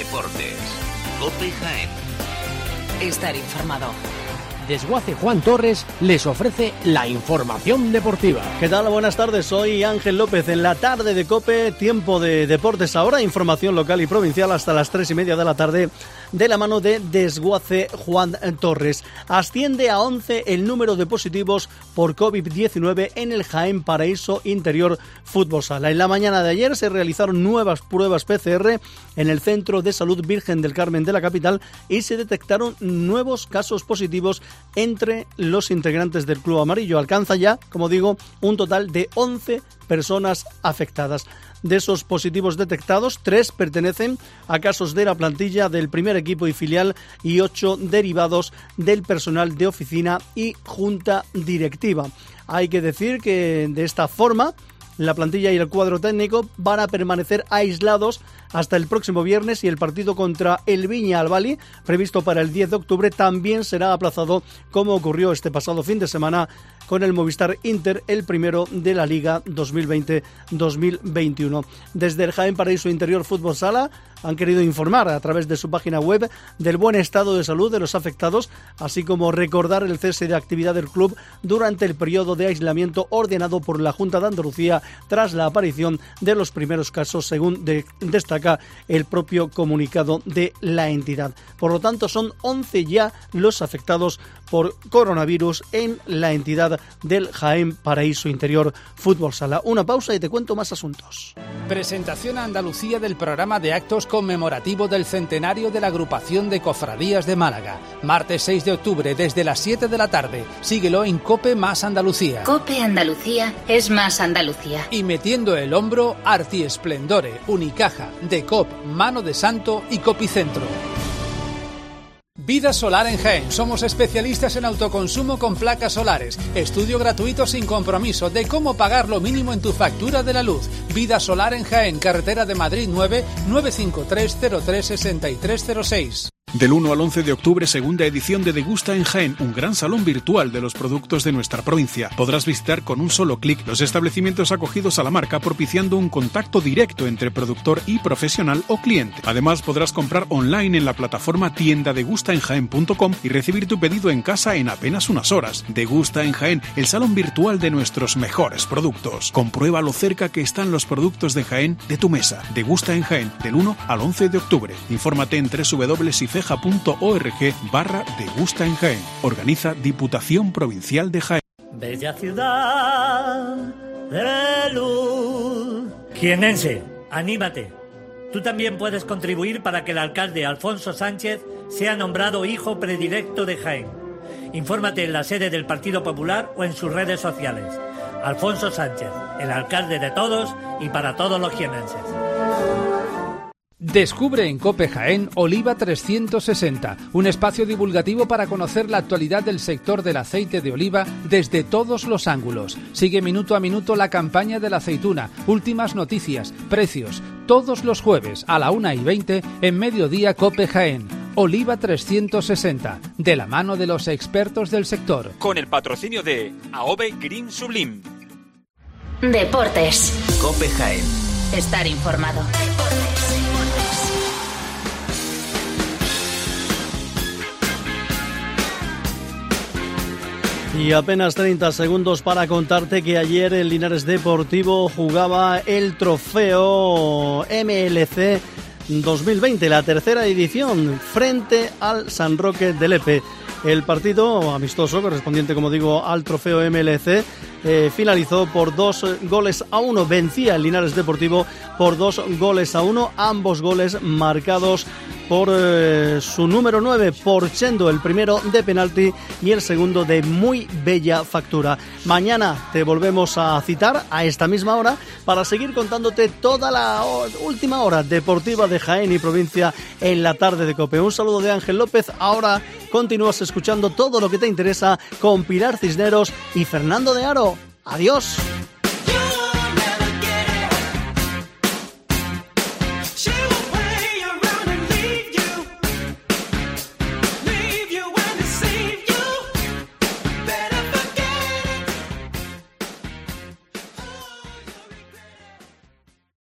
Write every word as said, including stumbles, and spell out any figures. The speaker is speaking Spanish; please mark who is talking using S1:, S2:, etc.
S1: Deportes. COPE Jaén.
S2: Estar informado.
S3: Desguace Juan Torres les ofrece la información deportiva.
S4: ¿Qué tal? Buenas tardes, soy Ángel López en la tarde de COPE, tiempo de deportes ahora, información local y provincial hasta las tres y media de la tarde de la mano de Desguace Juan Torres. Asciende a once el número de positivos por COVID diecinueve en el Jaén Paraíso Interior Fútbol Sala. En la mañana de ayer se realizaron nuevas pruebas P C R en el Centro de Salud Virgen del Carmen de la capital y se detectaron nuevos casos positivos entre los integrantes del Club Amarillo. Alcanza ya, como digo, un total de once personas afectadas. De esos positivos detectados, tres pertenecen a casos de la plantilla del primer equipo y filial y ocho derivados del personal de oficina y junta directiva. Hay que decir que de esta forma la plantilla y el cuadro técnico van a permanecer aislados hasta el próximo viernes y el partido contra el Viña Albali, previsto para el diez de octubre, también será aplazado, como ocurrió este pasado fin de semana con el Movistar Inter, el primero de la Liga dos mil veinte dos mil veintiuno. Desde el Jaén Paraíso Interior Fútbol Sala han querido informar a través de su página web del buen estado de salud de los afectados, así como recordar el cese de actividad del club durante el periodo de aislamiento ordenado por la Junta de Andalucía tras la aparición de los primeros casos, según de, destaca el propio comunicado de la entidad. Por lo tanto, son once ya los afectados por coronavirus en la entidad del Jaén Paraíso Interior Fútbol Sala. Una pausa y te cuento más asuntos.
S5: Presentación a Andalucía del programa de actos conmemorativo del centenario de la agrupación de cofradías de Málaga. Martes seis de octubre desde las siete de la tarde. Síguelo en COPE Más Andalucía.
S6: COPE Andalucía es más Andalucía.
S5: Y metiendo el hombro, Arti Esplendore, Unicaja, Decop, Mano de Santo y Copicentro. Vida Solar en Jaén. Somos especialistas en autoconsumo con placas solares. Estudio gratuito sin compromiso de cómo pagar lo mínimo en tu factura de la luz. Vida Solar en Jaén, carretera de Madrid nueve, nueve cinco tres cero tres seis tres cero seis.
S7: Del uno al once de octubre, segunda edición de Degusta en Jaén, un gran salón virtual de los productos de nuestra provincia. Podrás visitar con un solo clic los establecimientos acogidos a la marca, propiciando un contacto directo entre productor y profesional o cliente. Además, podrás comprar online en la plataforma tienda degusta en jaén punto com y recibir tu pedido en casa en apenas unas horas. Degusta en Jaén, el salón virtual de nuestros mejores productos. Comprueba lo cerca que están los productos de Jaén de tu mesa. Degusta en Jaén, del uno al once de octubre. Infórmate en doble u doble u doble u punto ifeja punto org barra Degusta en Jaén. Organiza Diputación Provincial de Jaén.
S8: Bella ciudad de luz. Jienense, anímate. Tú también puedes contribuir para que el alcalde Alfonso Sánchez sea nombrado hijo predilecto de Jaén. Infórmate en la sede del Partido Popular o en sus redes sociales. Alfonso Sánchez, el alcalde de todos y para todos los jienenses.
S5: Descubre en COPE Jaén Oliva trescientos sesenta, un espacio divulgativo para conocer la actualidad del sector del aceite de oliva desde todos los ángulos. Sigue minuto a minuto la campaña de la aceituna, últimas noticias, precios, todos los jueves a la una y veinte en Mediodía COPE Jaén. Oliva trescientos sesenta, de la mano de los expertos del sector.
S9: Con el patrocinio de Aobe Green Sublim.
S6: Deportes.
S1: COPE Jaén.
S6: Estar informado.
S4: Y apenas treinta segundos para contarte que ayer el Linares Deportivo jugaba el trofeo M L C dos mil veinte, la tercera edición, frente al San Roque de Lepe. El partido amistoso, correspondiente, como digo, al trofeo M L C, eh, finalizó por dos goles a uno. Vencía el Linares Deportivo por dos goles a uno, ambos goles marcados por eh, su número nueve, por Chendo, el primero de penalti y el segundo de muy bella factura. Mañana te volvemos a citar a esta misma hora para seguir contándote toda la última hora deportiva de Jaén y provincia en la tarde de COPE. Un saludo de Ángel López. Ahora continúas escuchando todo lo que te interesa con Pilar Cisneros y Fernando de Aro. Adiós.